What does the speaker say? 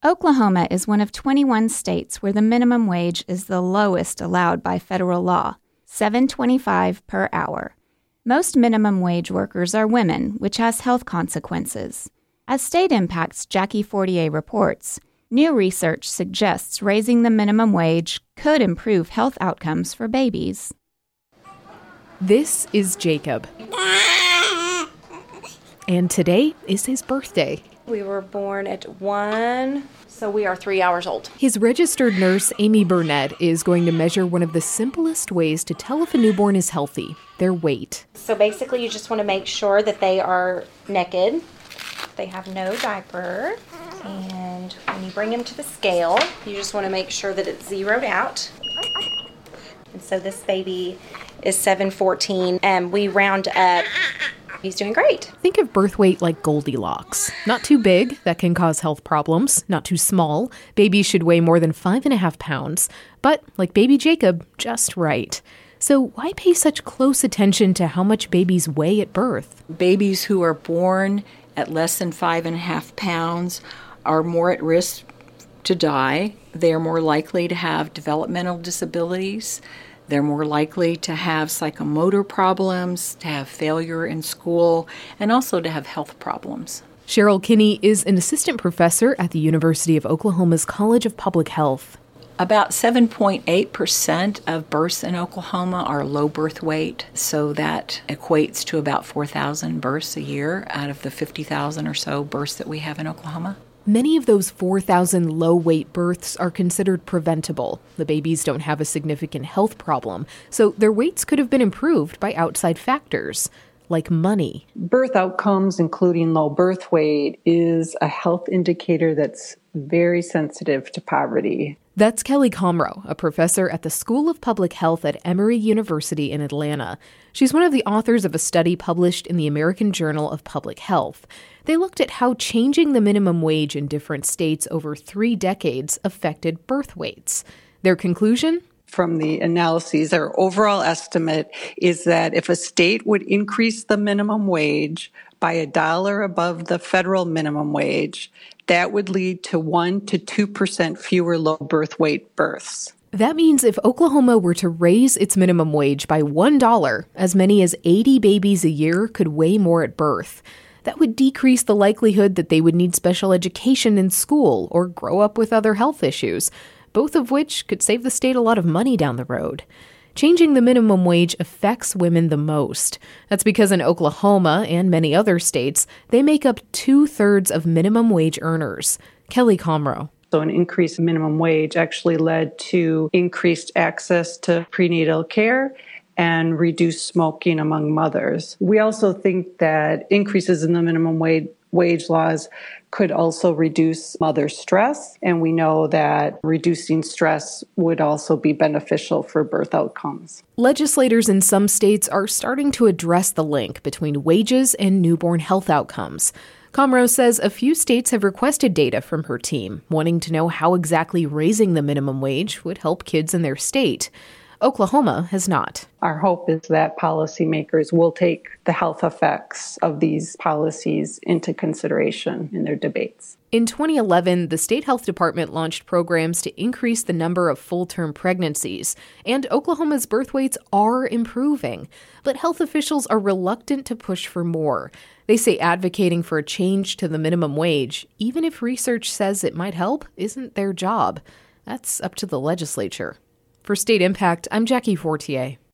Oklahoma is one of 21 states where the minimum wage is the lowest allowed by federal law, $7.25 per hour. Most minimum wage workers are women, which has health consequences. As State Impact's Jackie Fortier reports, new research suggests raising the minimum wage could improve health outcomes for babies. This is Jacob. And today is his birthday. We were born at 1, so we are 3 hours old. His registered nurse, Amy Burnett, is going to measure one of the simplest ways to tell if a newborn is healthy, their weight. So basically, you just want to make sure that they are naked. They have no diaper. And when you bring them to the scale, you just want to make sure that it's zeroed out. And so this baby is 714, and we round up. He's doing great. Think of birth weight like Goldilocks. Not too big, that can cause health problems. Not too small. Babies should weigh more than 5.5 pounds. But, like baby Jacob, just right. So why pay such close attention to how much babies weigh at birth? Babies who are born at less than 5.5 pounds are more at risk to die. They are more likely to have developmental disabilities. They're more likely to have psychomotor problems, to have failure in school, and also to have health problems. Cheryl Kinney is an assistant professor at the University of Oklahoma's College of Public Health. About 7.8% of births in Oklahoma are low birth weight, so that equates to about 4,000 births a year out of the 50,000 or so births that we have in Oklahoma. Many of those 4,000 low-weight births are considered preventable. The babies don't have a significant health problem, so their weights could have been improved by outside factors, like money. Birth outcomes, including low birth weight, is a health indicator that's very sensitive to poverty. That's Kelly Comroe, a professor at the School of Public Health at Emory University in Atlanta. She's one of the authors of a study published in the American Journal of Public Health. They looked at how changing the minimum wage in different states over 3 decades affected birth weights. Their conclusion? From the analyses, our overall estimate is that if a state would increase the minimum wage by $1 above the federal minimum wage, that would lead to 1 to 2% fewer low birth weight births. That means if Oklahoma were to raise its minimum wage by $1, as many as 80 babies a year could weigh more at birth. That would decrease the likelihood that they would need special education in school or grow up with other health issues, both of which could save the state a lot of money down the road. Changing the minimum wage affects women the most. That's because in Oklahoma and many other states, they make up 2/3 of minimum wage earners. Kelly Comroe. So an increased minimum wage actually led to increased access to prenatal care and reduced smoking among mothers. We also think that increases in the minimum wage laws could also reduce mother stress, and we know that reducing stress would also be beneficial for birth outcomes. Legislators in some states are starting to address the link between wages and newborn health outcomes. Comroe says a few states have requested data from her team, wanting to know how exactly raising the minimum wage would help kids in their state. Oklahoma has not. Our hope is that policymakers will take the health effects of these policies into consideration in their debates. In 2011, the state health department launched programs to increase the number of full-term pregnancies, and Oklahoma's birth weights are improving. But health officials are reluctant to push for more. They say advocating for a change to the minimum wage, even if research says it might help, isn't their job. That's up to the legislature. For State Impact, I'm Jackie Fortier.